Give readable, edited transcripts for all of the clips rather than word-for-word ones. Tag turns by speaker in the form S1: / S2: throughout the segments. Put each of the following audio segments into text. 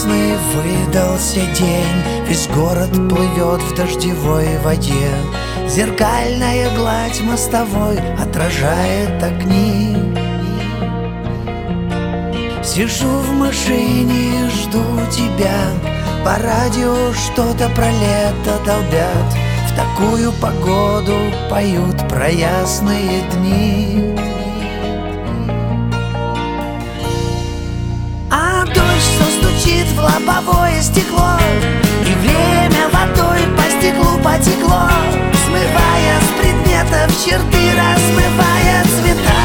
S1: Ясный выдался день, весь город плывет в дождевой воде. Зеркальная гладь мостовой отражает огни. Сижу в машине и жду тебя, по радио что-то про лето долбят. В такую погоду поют про ясные дни. А дождь, что стучит в лобовое стекло, и время водой по стеклу потекло, смывая с предметов черты, размывая цвета.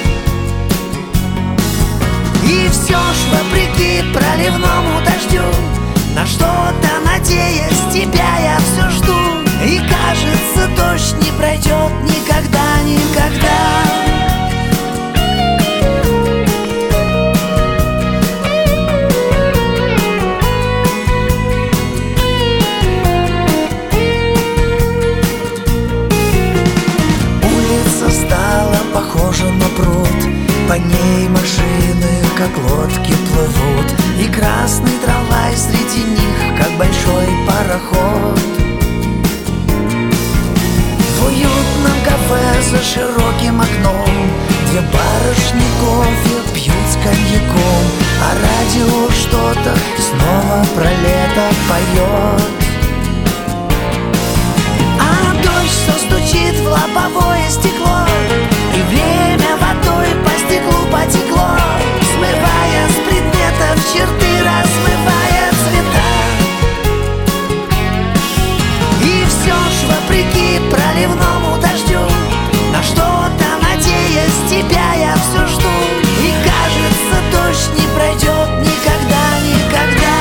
S1: И все ж вопреки проливному дождю, на что-то надеясь, тебя я все жду. И кажется, дождь не пройдет никогда, никогда. Улица стала похожа на пруд, по ней машины, как лодки, плывут. И красный трамвай среди них, как большой пароход. В уютном кафе за широким окном две барышни кофе пьют с коньяком, а радио что-то снова про лето поет. А дождь, что стучит в лобовое стекло, и время водой по стеклу потекло, смывая с предметов черты, размывая цвета. И все ж вопреки проливному дождю, на что-то надеясь, тебя я все жду. И кажется, дождь не пройдет никогда, никогда.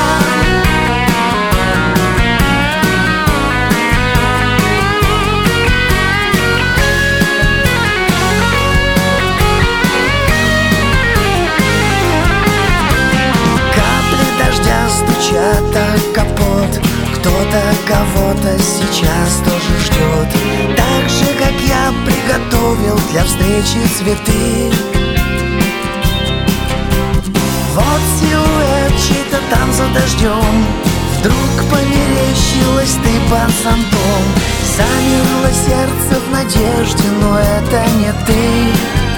S1: Стучат о капот, кто-то кого-то сейчас тоже ждет. Так же, как я приготовил для встречи цветы. Вот силуэт чей-то там за дождем, вдруг померещилась ты под зонтом. Замерло сердце в надежде, но это не ты.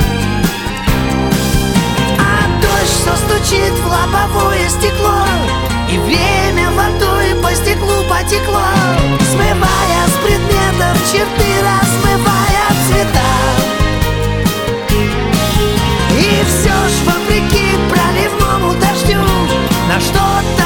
S1: Что стучит в лобовое стекло, и время водой по стеклу потекло, смывая с предметов черты, размывая цвета. И все ж вопреки проливному дождю, на что-то